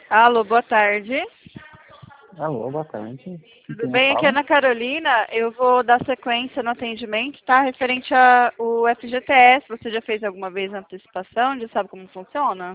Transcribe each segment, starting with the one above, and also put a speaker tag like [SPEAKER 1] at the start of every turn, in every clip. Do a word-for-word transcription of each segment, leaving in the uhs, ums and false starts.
[SPEAKER 1] Alô, boa tarde.
[SPEAKER 2] Alô, boa tarde.
[SPEAKER 1] Tudo
[SPEAKER 2] Quem
[SPEAKER 1] bem? Aqui é
[SPEAKER 2] fala?
[SPEAKER 1] Ana Carolina. Eu vou dar sequência no atendimento, tá? Referente ao F G T S. Você já fez alguma vez a antecipação? Já sabe como funciona?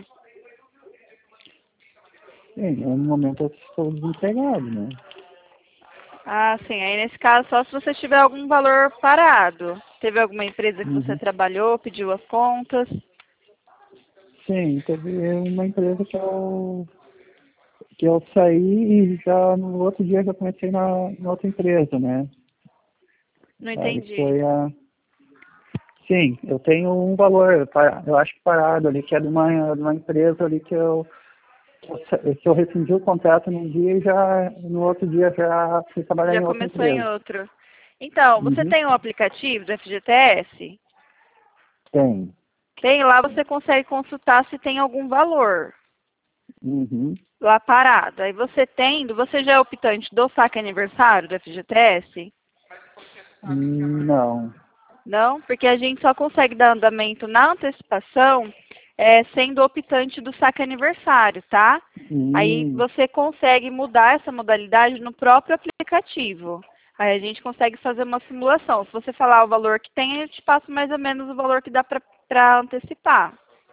[SPEAKER 2] Sim, no momento eu estou desempregado, né?
[SPEAKER 1] Ah, sim. Aí nesse caso, só se você tiver algum valor parado. Teve alguma empresa que você
[SPEAKER 2] Uhum.
[SPEAKER 1] trabalhou, pediu as contas?
[SPEAKER 2] Sim, teve uma empresa que eu, que eu saí e já no outro dia já comecei na, na outra empresa, né?
[SPEAKER 1] Não
[SPEAKER 2] Aí
[SPEAKER 1] entendi.
[SPEAKER 2] foi a... Sim, eu tenho um valor, pa- eu acho que parado ali, que é de uma, de uma empresa ali que eu, que eu sa- que eu rescindi o contrato num dia e já no outro dia já fui trabalhar
[SPEAKER 1] Já
[SPEAKER 2] em outra
[SPEAKER 1] começou em
[SPEAKER 2] empresa.
[SPEAKER 1] outro. Então, você
[SPEAKER 2] Uhum.
[SPEAKER 1] tem um aplicativo do F G T S?
[SPEAKER 2] Tem.
[SPEAKER 1] Tem lá, você consegue consultar se tem algum valor
[SPEAKER 2] Uhum.
[SPEAKER 1] lá parado. Aí você tendo, você já é optante do saque aniversário do F G T S?
[SPEAKER 2] Hum, Não.
[SPEAKER 1] Não, porque a gente só consegue dar andamento na antecipação é, sendo optante do saque aniversário, tá? Aí
[SPEAKER 2] Hum,
[SPEAKER 1] você consegue mudar essa modalidade no próprio aplicativo. Aí a gente consegue fazer uma simulação. Se você falar o valor que tem, eu te passo mais ou menos o valor que dá para antecipar.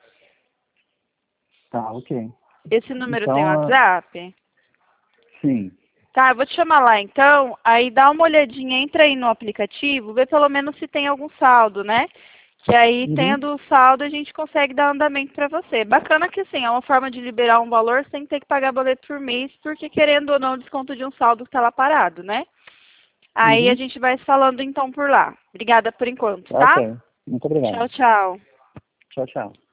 [SPEAKER 2] tá, ok.
[SPEAKER 1] Esse número tem
[SPEAKER 2] Então, ah,
[SPEAKER 1] WhatsApp?
[SPEAKER 2] sim.
[SPEAKER 1] Tá, eu vou te chamar lá então, aí dá uma olhadinha, entra aí no aplicativo, vê pelo menos se tem algum saldo, né? Que aí,
[SPEAKER 2] Uhum.
[SPEAKER 1] tendo o saldo, a gente consegue dar andamento para você. Bacana que, assim, é uma forma de liberar um valor sem ter que pagar boleto por mês, porque, querendo ou não, desconto de um saldo que está lá parado, né? Aí a
[SPEAKER 2] Uhum.
[SPEAKER 1] gente vai se falando, então, por lá. Obrigada por enquanto,
[SPEAKER 2] Tá,
[SPEAKER 1] tá?
[SPEAKER 2] ok. Muito obrigado.
[SPEAKER 1] Tchau, tchau.
[SPEAKER 2] Tchau, tchau.